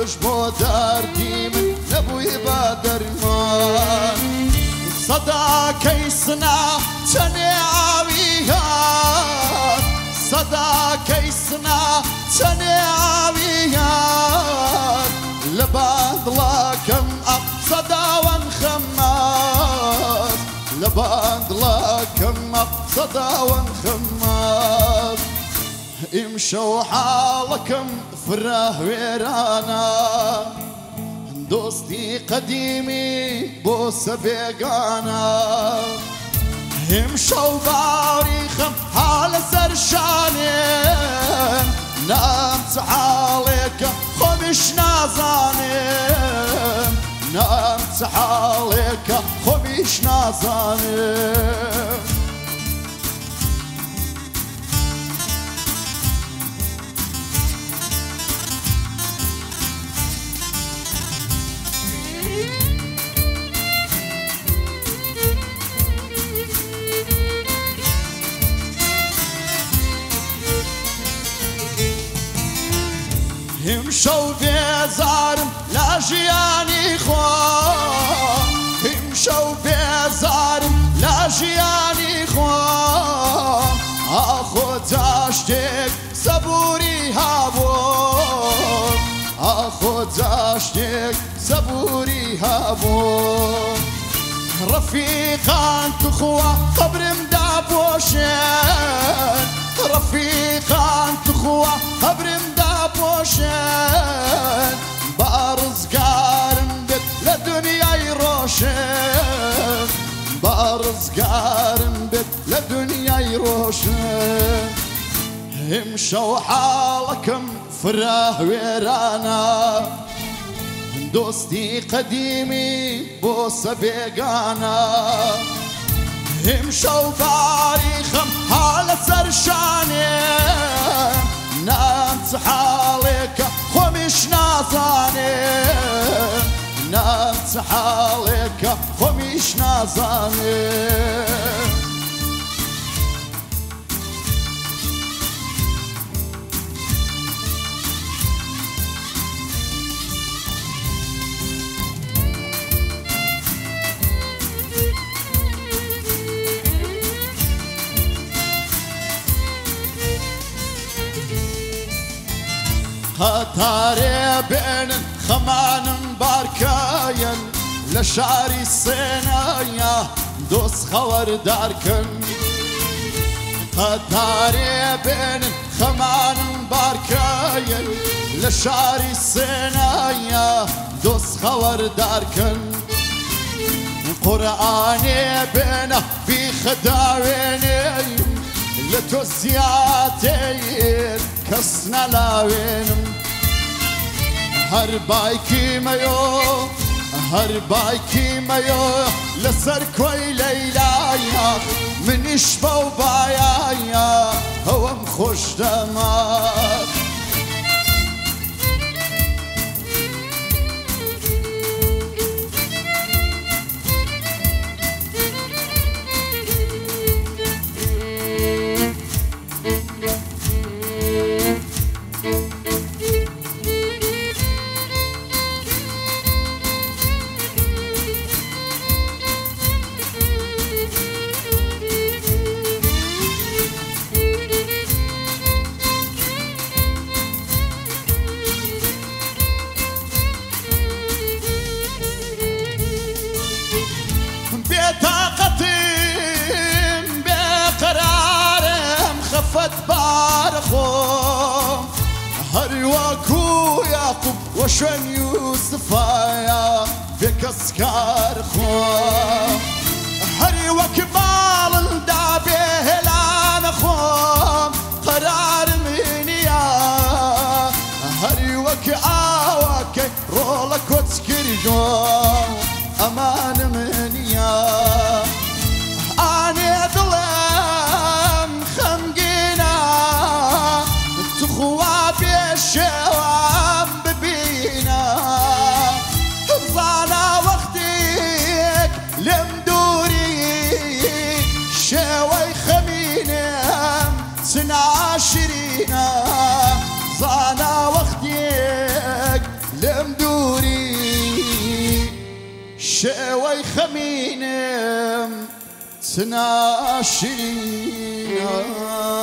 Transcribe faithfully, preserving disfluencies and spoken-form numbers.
توش بو دردي من نبوي بدرمان صدا كيسنا تنعويها صدا كيسنا تنعويها لباد لكم صدا وانخماس لباد لكم صدا وانخماس امشوا حالكم فراه ويرانا دوستي قديمي بوس بيقانا امشوا باريخم حال سرشانين نامت حالك خمش نازانين نامت حالك خمش نازانين امشوا بيزارم لا جياني خواه امشوا بيزارم لا جياني خواه اخو داشتك صبوري هابون اخو داشتك صبوري هابون رفيقان تخوى قبر مدابوشين رفيقان تخوى قبر مدابوشين بارز قارن بيت لدنيا يروشين بارز قارن بيت لدنيا يروشين امشوا حالكم فراه ويرانا دوستي قديمي بوس بيقانا امشوا باريخم حال سرشاني نامت حالك خمش نازاني نامت حالك خمش نازاني خطاري بين خمان باركاين لشاري الصينية دوس خور داركن خطاري بين خمان باركاين لشاري الصينية دوس خور داركن قرآني بينه في خداويني لتوزياتين كسنا لاوينم هربايكي مايو هربايكي مايو لسر كوي ليلايا من اشبا وبايايا هو مخوش دماغ بارخوم هر واكو يعقوب وشن يوسفايا بك اسكار خوم هر وكبال دابه هلان خوم قرار منيا هر وك آواك رولك وتسكرجوم امان منيا اني ظلم خمقينا تخوى بالشوام ببينا ضانا وقتك لمدوري شوي خمينم سنة عشرينا ضانا وقتك لمدوري شوي خمينم تناشينا